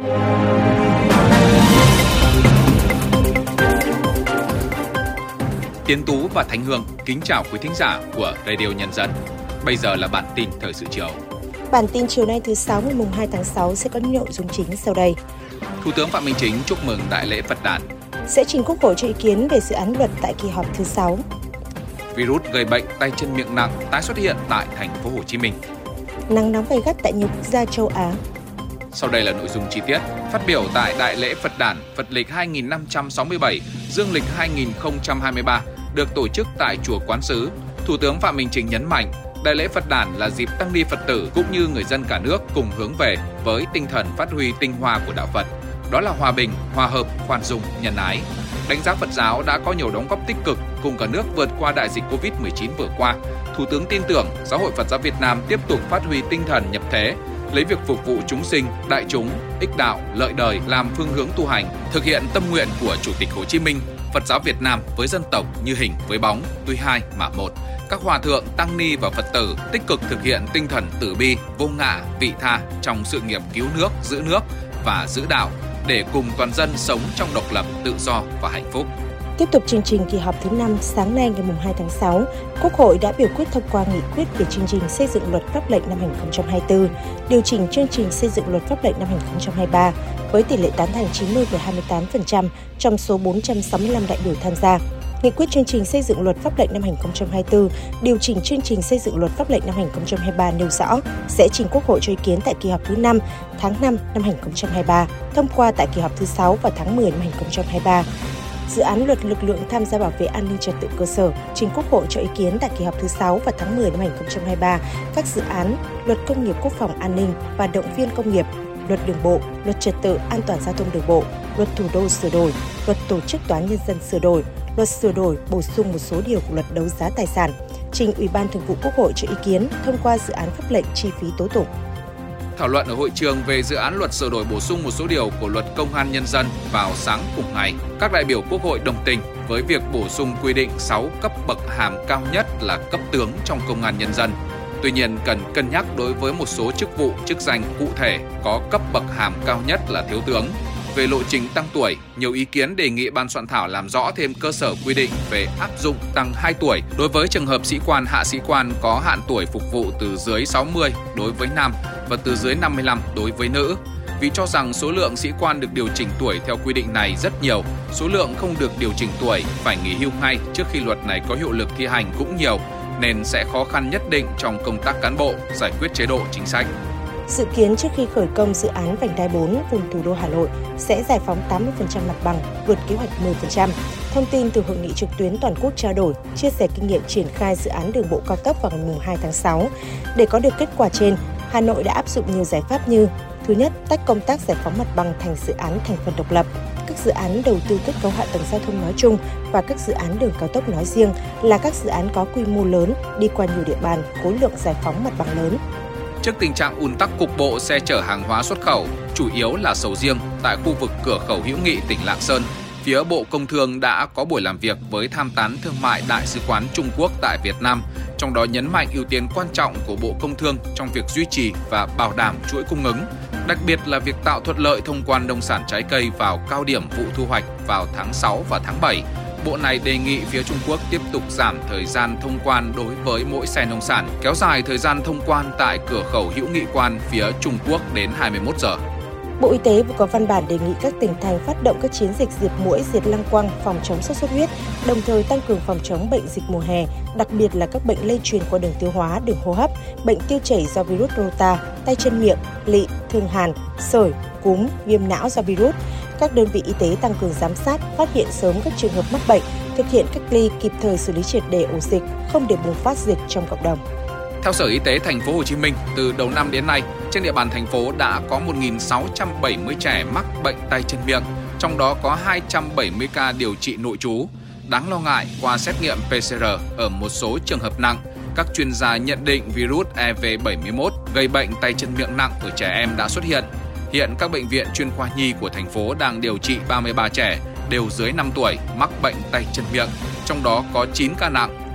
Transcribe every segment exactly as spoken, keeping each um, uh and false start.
Tiến Tú và Thanh Hương kính chào quý thính giả của Radio Nhân dân. Bây giờ là bản tin thời sự chiều. Bản tin chiều nay thứ sáu ngày mùng hai tháng sáu sẽ có những nội dung chính sau đây. Thủ tướng Phạm Minh Chính chúc mừng Đại lễ Phật đản. Sẽ trình Quốc hội cho ý kiến về dự án luật tại kỳ họp thứ sáu. Virus gây bệnh tay chân miệng nặng tái xuất hiện tại thành phố Hồ Chí Minh. Nắng nóng gay gắt tại nhiều quốc gia châu Á. Sau đây là nội dung chi tiết. Phát biểu tại Đại lễ Phật đản Phật lịch hai nghìn năm trăm sáu mươi bảy, Dương lịch hai nghìn không trăm hai mươi ba được tổ chức tại chùa Quán Sứ, Thủ tướng Phạm Minh Chính nhấn mạnh, Đại lễ Phật đản là dịp tăng ni Phật tử cũng như người dân cả nước cùng hướng về với tinh thần phát huy tinh hoa của đạo Phật. Đó là hòa bình, hòa hợp, khoan dung, nhân ái. Đánh giá Phật giáo đã có nhiều đóng góp tích cực cùng cả nước vượt qua đại dịch covid mười chín vừa qua. Thủ tướng tin tưởng Giáo hội Phật giáo Việt Nam tiếp tục phát huy tinh thần nhập thế, lấy việc phục vụ chúng sinh, đại chúng, ích đạo, lợi đời làm phương hướng tu hành, thực hiện tâm nguyện của Chủ tịch Hồ Chí Minh, Phật giáo Việt Nam với dân tộc như hình với bóng, tuy hai mà một. Các hòa thượng, tăng ni và Phật tử tích cực thực hiện tinh thần từ bi, vô ngã, vị tha trong sự nghiệp cứu nước, giữ nước và giữ đạo để cùng toàn dân sống trong độc lập, tự do và hạnh phúc. Tiếp tục chương trình kỳ họp thứ năm, sáng nay ngày mùng hai tháng sáu, Quốc hội đã biểu quyết thông qua nghị quyết về chương trình xây dựng luật pháp lệnh năm hai nghìn không trăm hai mươi tư, điều chỉnh chương trình xây dựng luật pháp lệnh năm hai nghìn không trăm hai mươi ba với tỷ lệ tán thành chín mươi phẩy hai mươi tám phần trăm trong số bốn trăm sáu mươi lăm đại biểu tham gia. Nghị quyết chương trình xây dựng luật pháp lệnh năm hai nghìn không trăm hai mươi tư, điều chỉnh chương trình xây dựng luật pháp lệnh năm hai nghìn không trăm hai mươi ba nêu rõ sẽ trình Quốc hội cho ý kiến tại kỳ họp thứ năm tháng năm năm hai nghìn không trăm hai mươi ba, thông qua tại kỳ họp thứ sáu vào tháng mười năm hai nghìn không trăm hai mươi ba. Dự án luật lực lượng tham gia bảo vệ an ninh trật tự cơ sở trình Quốc hội cho ý kiến tại kỳ họp thứ sáu vào tháng mười năm hai nghìn không trăm hai mươi ba. Các dự án luật công nghiệp quốc phòng an ninh và động viên công nghiệp, luật đường bộ, luật trật tự an toàn giao thông đường bộ, luật thủ đô sửa đổi, luật tổ chức tòa án nhân dân sửa đổi, luật sửa đổi bổ sung một số điều của luật đấu giá tài sản, trình Ủy ban Thường vụ Quốc hội cho ý kiến thông qua dự án pháp lệnh chi phí tố tụng. Thảo luận ở hội trường về dự án luật sửa đổi bổ sung một số điều của luật Công an Nhân dân vào sáng cùng ngày, các đại biểu Quốc hội đồng tình với việc bổ sung quy định sáu cấp bậc hàm cao nhất là cấp tướng trong Công an Nhân dân. Tuy nhiên, cần cân nhắc đối với một số chức vụ, chức danh cụ thể có cấp bậc hàm cao nhất là thiếu tướng. Về lộ trình tăng tuổi, nhiều ý kiến đề nghị ban soạn thảo làm rõ thêm cơ sở quy định về áp dụng tăng hai tuổi đối với trường hợp sĩ quan, hạ sĩ quan có hạn tuổi phục vụ từ dưới sáu mươi đối với nam và từ dưới năm mươi lăm đối với nữ. Vì cho rằng số lượng sĩ quan được điều chỉnh tuổi theo quy định này rất nhiều, số lượng không được điều chỉnh tuổi phải nghỉ hưu ngay trước khi luật này có hiệu lực thi hành cũng nhiều, nên sẽ khó khăn nhất định trong công tác cán bộ, giải quyết chế độ chính sách. Dự kiến trước khi khởi công dự án vành đai bốn vùng thủ đô Hà Nội sẽ giải phóng tám mươi phần trăm mặt bằng, vượt kế hoạch mười phần trăm. Thông tin từ hội nghị trực tuyến toàn quốc trao đổi, chia sẻ kinh nghiệm triển khai dự án đường bộ cao tốc vào ngày hai tháng sáu. Để có được kết quả trên, Hà Nội đã áp dụng nhiều giải pháp như: thứ nhất, tách công tác giải phóng mặt bằng thành dự án thành phần độc lập. Các dự án đầu tư kết cấu hạ tầng giao thông nói chung và các dự án đường cao tốc nói riêng là các dự án có quy mô lớn, đi qua nhiều địa bàn, khối lượng giải phóng mặt bằng lớn. Trước tình trạng ùn tắc cục bộ xe chở hàng hóa xuất khẩu, chủ yếu là sầu riêng tại khu vực cửa khẩu Hữu Nghị tỉnh Lạng Sơn, phía Bộ Công Thương đã có buổi làm việc với tham tán thương mại Đại sứ quán Trung Quốc tại Việt Nam, trong đó nhấn mạnh ưu tiên quan trọng của Bộ Công Thương trong việc duy trì và bảo đảm chuỗi cung ứng, đặc biệt là việc tạo thuận lợi thông quan nông sản trái cây vào cao điểm vụ thu hoạch vào tháng sáu và tháng bảy. Bộ này đề nghị phía Trung Quốc tiếp tục giảm thời gian thông quan đối với mỗi xe nông sản, kéo dài thời gian thông quan tại cửa khẩu Hữu Nghị quan phía Trung Quốc đến hai mươi mốt giờ. Bộ Y tế vừa có văn bản đề nghị các tỉnh thành phát động các chiến dịch diệt muỗi, diệt lăng quăng, phòng chống sốt xuất huyết, đồng thời tăng cường phòng chống bệnh dịch mùa hè, đặc biệt là các bệnh lây truyền qua đường tiêu hóa, đường hô hấp, bệnh tiêu chảy do virus Rota, tay chân miệng, lị, thương hàn, sởi, cúm, viêm não do virus. Các đơn vị y tế tăng cường giám sát, phát hiện sớm các trường hợp mắc bệnh, thực hiện cách ly, kịp thời xử lý triệt để ổ dịch, không để bùng phát dịch trong cộng đồng. Theo Sở Y tế Thành phố Hồ Chí Minh, từ đầu năm đến nay, trên địa bàn thành phố đã có một nghìn sáu trăm bảy mươi trẻ mắc bệnh tay chân miệng, trong đó có hai trăm bảy mươi ca điều trị nội trú. Đáng lo ngại, qua xét nghiệm pê xê rờ ở một số trường hợp nặng, các chuyên gia nhận định virus E V bảy mươi mốt gây bệnh tay chân miệng nặng ở trẻ em đã xuất hiện. Hiện các bệnh viện chuyên khoa nhi của thành phố đang điều trị ba mươi ba trẻ đều dưới năm tuổi mắc bệnh tay chân miệng, trong đó có chín ca nặng,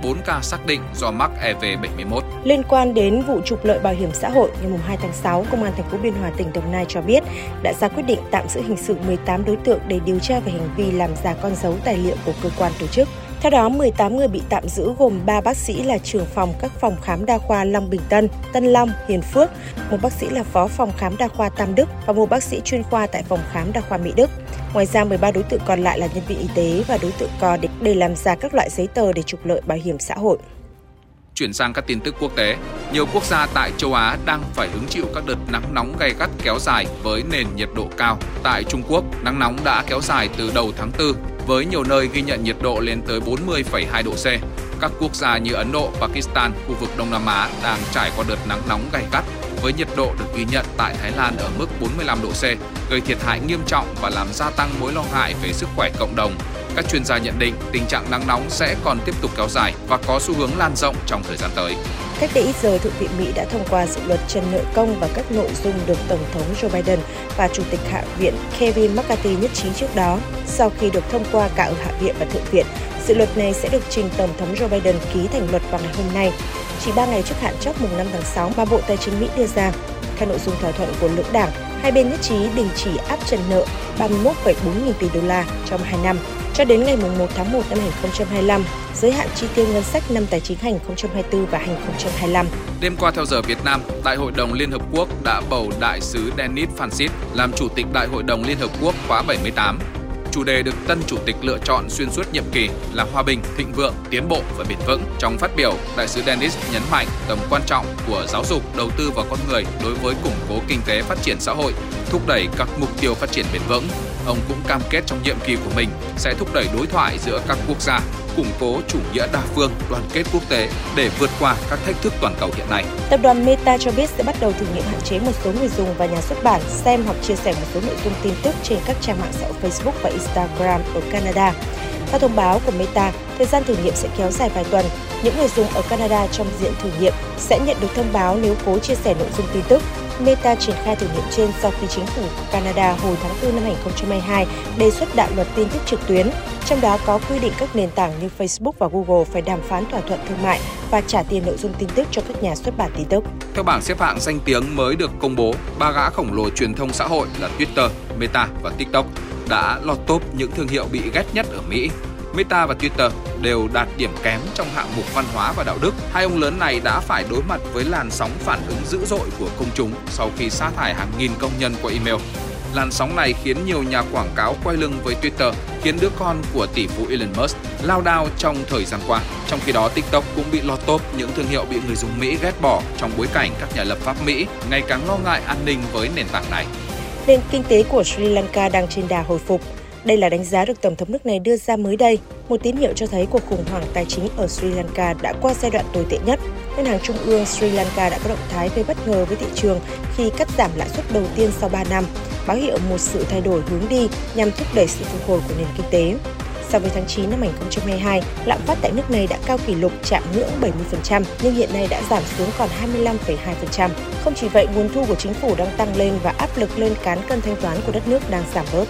bốn ca xác định do mắc E V bảy mươi mốt. Liên quan đến vụ trục lợi bảo hiểm xã hội, ngày hai tháng sáu, Công an thành phố Biên Hòa, tỉnh Đồng Nai cho biết đã ra quyết định tạm giữ hình sự mười tám đối tượng để điều tra về hành vi làm giả con dấu tài liệu của cơ quan tổ chức. Theo đó, mười tám người bị tạm giữ gồm ba bác sĩ là trưởng phòng các phòng khám đa khoa Long Bình Tân, Tân Long, Hiền Phước, một bác sĩ là phó phòng khám đa khoa Tam Đức và một bác sĩ chuyên khoa tại phòng khám đa khoa Mỹ Đức. Ngoài ra, mười ba đối tượng còn lại là nhân viên y tế và đối tượng co để, để làm giả các loại giấy tờ để trục lợi bảo hiểm xã hội. Chuyển sang các tin tức quốc tế, nhiều quốc gia tại châu Á đang phải hứng chịu các đợt nắng nóng gay gắt kéo dài với nền nhiệt độ cao. Tại Trung Quốc, nắng nóng đã kéo dài từ đầu tháng tư, với nhiều nơi ghi nhận nhiệt độ lên tới bốn mươi phẩy hai độ C. Các quốc gia như Ấn Độ, Pakistan, khu vực Đông Nam Á đang trải qua đợt nắng nóng gay gắt, với nhiệt độ được ghi nhận tại Thái Lan ở mức bốn mươi lăm độ C, gây thiệt hại nghiêm trọng và làm gia tăng mối lo ngại về sức khỏe cộng đồng. Các chuyên gia nhận định tình trạng nắng nóng sẽ còn tiếp tục kéo dài và có xu hướng lan rộng trong thời gian tới. Cách đây ít giờ, Thượng viện Mỹ đã thông qua dự luật trần nợ công và các nội dung được Tổng thống Joe Biden và Chủ tịch Hạ viện Kevin McCarthy nhất trí trước đó. Sau khi được thông qua cả ở Hạ viện và Thượng viện, dự luật này sẽ được trình Tổng thống Joe Biden ký thành luật vào ngày hôm nay, chỉ ba ngày trước hạn chót mùng năm tháng sáu mà Bộ Tài chính Mỹ đưa ra. Theo nội dung thỏa thuận của lưỡng đảng, hai bên nhất trí đình chỉ áp trần nợ ba mươi mốt phẩy bốn nghìn tỷ đô la trong hai năm, cho đến ngày mùng một tháng một năm hai nghìn không trăm hai mươi lăm, giới hạn chi tiêu ngân sách năm tài chính hai nghìn không trăm hai mươi tư và hai nghìn không trăm hai mươi lăm. Đêm qua theo giờ Việt Nam, Đại hội đồng Liên Hợp Quốc đã bầu Đại sứ Denis Francis làm Chủ tịch Đại hội đồng Liên Hợp Quốc khóa bảy mươi tám. Chủ đề được tân chủ tịch lựa chọn xuyên suốt nhiệm kỳ là hòa bình, thịnh vượng, tiến bộ và bền vững. Trong phát biểu, Đại sứ Denis nhấn mạnh tầm quan trọng của giáo dục, đầu tư vào con người đối với củng cố kinh tế phát triển xã hội, thúc đẩy các mục tiêu phát triển bền vững. Ông cũng cam kết trong nhiệm kỳ của mình sẽ thúc đẩy đối thoại giữa các quốc gia, củng cố chủ nghĩa đa phương, đoàn kết quốc tế để vượt qua các thách thức toàn cầu hiện nay. Tập đoàn Meta cho biết sẽ bắt đầu thử nghiệm hạn chế một số người dùng và nhà xuất bản xem hoặc chia sẻ một số nội dung tin tức trên các trang mạng xã hội Facebook và Instagram ở Canada. Theo thông báo của Meta, thời gian thử nghiệm sẽ kéo dài vài tuần. Những người dùng ở Canada trong diện thử nghiệm sẽ nhận được thông báo nếu cố chia sẻ nội dung tin tức. Meta triển khai thử nghiệm trên sau khi chính phủ Canada hồi tháng tư năm hai nghìn không trăm hai mươi hai đề xuất đạo luật tin tức trực tuyến, trong đó có quy định các nền tảng như Facebook và Google phải đàm phán thỏa thuận thương mại và trả tiền nội dung tin tức cho các nhà xuất bản tin tức. Theo bảng xếp hạng danh tiếng mới được công bố, ba gã khổng lồ truyền thông xã hội là Twitter, Meta và TikTok đã lọt top những thương hiệu bị ghét nhất ở Mỹ. Meta và Twitter đều đạt điểm kém trong hạng mục văn hóa và đạo đức. Hai ông lớn này đã phải đối mặt với làn sóng phản ứng dữ dội của công chúng sau khi sa thải hàng nghìn công nhân qua email. Làn sóng này khiến nhiều nhà quảng cáo quay lưng với Twitter, khiến đứa con của tỷ phú Elon Musk lao đao trong thời gian qua. Trong khi đó, TikTok cũng bị lọt top những thương hiệu bị người dùng Mỹ ghét bỏ trong bối cảnh các nhà lập pháp Mỹ ngày càng lo ngại an ninh với nền tảng này. Nền kinh tế của Sri Lanka đang trên đà hồi phục. Đây là đánh giá được Tổng thống nước này đưa ra mới đây, một tín hiệu cho thấy cuộc khủng hoảng tài chính ở Sri Lanka đã qua giai đoạn tồi tệ nhất. Ngân hàng Trung ương Sri Lanka đã có động thái gây bất ngờ với thị trường khi cắt giảm lãi suất đầu tiên sau ba năm, báo hiệu một sự thay đổi hướng đi nhằm thúc đẩy sự phục hồi của nền kinh tế. So với tháng chín năm hai nghìn không trăm hai mươi hai, lạm phát tại nước này đã cao kỷ lục chạm ngưỡng bảy mươi phần trăm, nhưng hiện nay đã giảm xuống còn hai mươi lăm phẩy hai phần trăm. Không chỉ vậy, nguồn thu của chính phủ đang tăng lên và áp lực lên cán cân thanh toán của đất nước đang giảm bớt.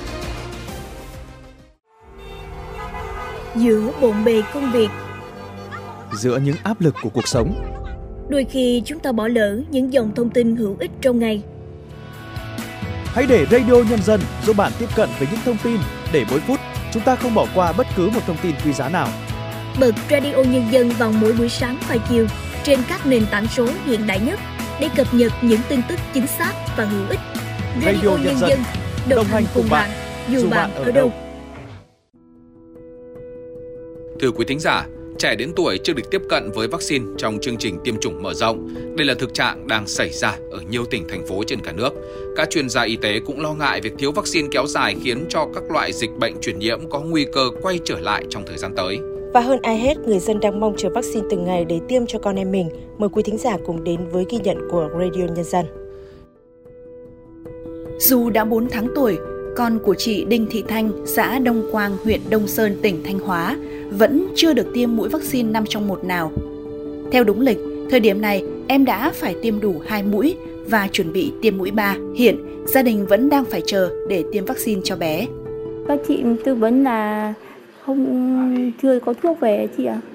Giữa bộn bề công việc, giữa những áp lực của cuộc sống, đôi khi chúng ta bỏ lỡ những dòng thông tin hữu ích trong ngày. Hãy để Radio Nhân dân giúp bạn tiếp cận với những thông tin để mỗi phút chúng ta không bỏ qua bất cứ một thông tin quý giá nào. Bật Radio Nhân dân vào mỗi buổi sáng và chiều trên các nền tảng số hiện đại nhất để cập nhật những tin tức chính xác và hữu ích. Radio, Radio Nhân, Nhân dân đồng, đồng hành cùng bạn, bạn dù bạn ở đâu. Thưa quý thính giả, trẻ đến tuổi chưa được tiếp cận với vaccine trong chương trình tiêm chủng mở rộng. Đây là thực trạng đang xảy ra ở nhiều tỉnh, thành phố trên cả nước. Các chuyên gia y tế cũng lo ngại việc thiếu vaccine kéo dài khiến cho các loại dịch bệnh truyền nhiễm có nguy cơ quay trở lại trong thời gian tới. Và hơn ai hết, người dân đang mong chờ vaccine từng ngày để tiêm cho con em mình. Mời quý thính giả cùng đến với ghi nhận của Radio Nhân dân. Dù đã bốn tháng tuổi, con của chị Đinh Thị Thanh, xã Đông Quang, huyện Đông Sơn, tỉnh Thanh Hóa, vẫn chưa được tiêm mũi vaccine năm trong một nào. Theo đúng lịch, thời điểm này em đã phải tiêm đủ hai mũi và chuẩn bị tiêm mũi ba. Hiện, gia đình vẫn đang phải chờ để tiêm vaccine cho bé. Các chị tư vấn là không chưa có thuốc về chị ạ.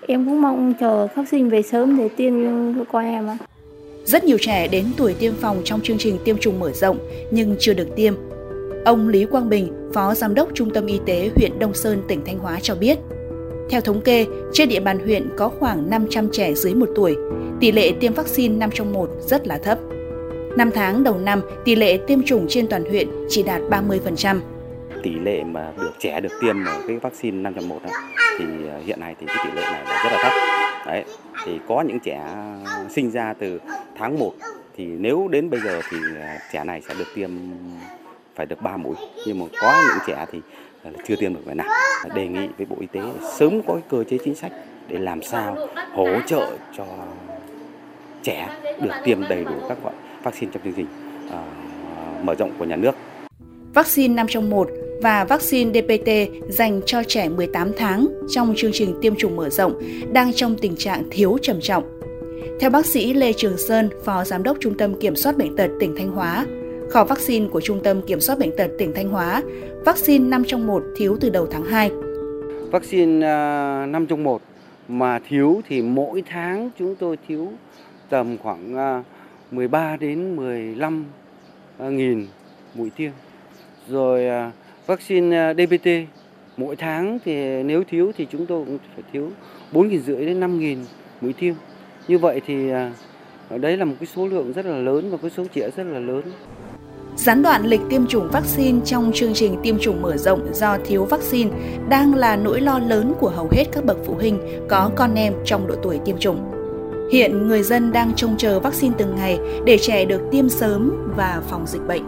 Em cũng mong chờ vaccine về sớm để tiêm cho con em ạ. Rất nhiều trẻ đến tuổi tiêm phòng trong chương trình tiêm chủng mở rộng nhưng chưa được tiêm. Ông Lý Quang Bình, Phó Giám đốc Trung tâm Y tế huyện Đông Sơn, tỉnh Thanh Hóa cho biết, theo thống kê, trên địa bàn huyện có khoảng năm trăm trẻ dưới một tuổi, tỷ lệ tiêm vaccine năm trong một rất là thấp. năm tháng đầu năm, tỷ lệ tiêm chủng trên toàn huyện chỉ đạt ba mươi phần trăm. Tỷ lệ mà được trẻ được tiêm cái vaccine năm trong một đó, thì hiện nay thì cái tỷ lệ này là rất là thấp. Đấy, thì có những trẻ sinh ra từ tháng một thì nếu đến bây giờ thì trẻ này sẽ được tiêm phải được ba mũi, nhưng mà có những trẻ thì chưa tiêm được phải nào. Đề nghị với Bộ Y tế sớm có cái cơ chế chính sách để làm sao hỗ trợ cho trẻ được tiêm đầy đủ các loại vaccine trong chương trình uh, mở rộng của nhà nước. Vaccine năm trong một và vaccine đê pê tê dành cho trẻ mười tám tháng trong chương trình tiêm chủng mở rộng đang trong tình trạng thiếu trầm trọng. Theo bác sĩ Lê Trường Sơn, Phó Giám đốc Trung tâm Kiểm soát Bệnh tật tỉnh Thanh Hóa, kho vaccine của Trung tâm Kiểm soát Bệnh tật tỉnh Thanh Hóa, vaccine năm trong một thiếu từ đầu tháng hai. Vaccine uh, năm trong một mà thiếu thì mỗi tháng chúng tôi thiếu tầm khoảng uh, mười ba đến mười lăm nghìn mũi tiêm. Rồi uh, vaccine uh, đê pê tê mỗi tháng thì nếu thiếu thì chúng tôi cũng phải thiếu bốn nghìn rưỡi đến năm nghìn mũi tiêm. Như vậy thì uh, đấy là một cái số lượng rất là lớn và cái số trẻ rất là lớn. Gián đoạn lịch tiêm chủng vaccine trong chương trình tiêm chủng mở rộng do thiếu vaccine đang là nỗi lo lớn của hầu hết các bậc phụ huynh có con em trong độ tuổi tiêm chủng. Hiện người dân đang trông chờ vaccine từng ngày để trẻ được tiêm sớm và phòng dịch bệnh.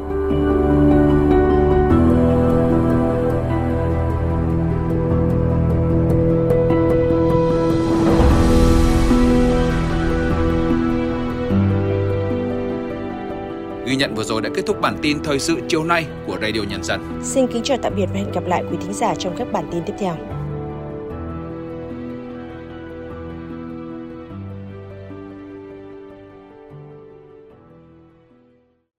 Ghi nhận vừa rồi đã kết thúc bản tin thời sự chiều nay của Radio Nhân dân. Xin kính chào tạm biệt và hẹn gặp lại quý thính giả trong các bản tin tiếp theo.